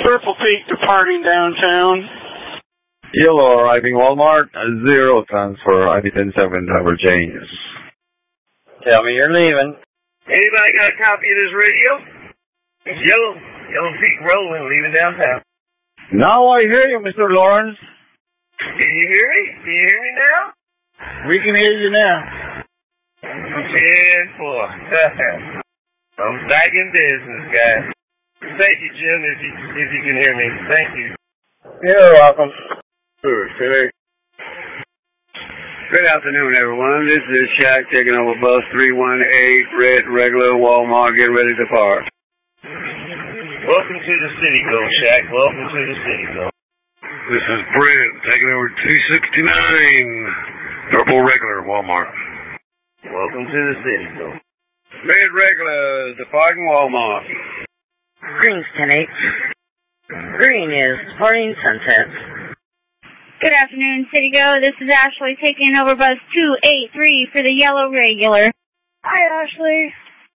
Purple Peak departing downtown. Yellow arriving Walmart, 0 transfer, ID-10-7, driver James. Tell me you're leaving. Anybody got a copy of this radio? It's Yellow Peak rolling, leaving downtown. Now I hear you, Mr. Lawrence. Can you hear me? Can you hear me now? We can hear you now. 10-4. I'm back in business, guys. Thank you, Jim, if you can hear me. Thank you. You're welcome. Good afternoon, everyone. This is Shaq taking over bus 318, red regular Walmart. Get ready to depart. Welcome to the city, go, Shaq. Welcome to the city, go. This is Brent taking over 269, purple regular Walmart. Welcome to the city, go. Red regular departing Walmart. Green's 10-8. Green is departing Sunset. Good afternoon, City Go. This is Ashley taking over bus 283 for the yellow regular. Hi, Ashley.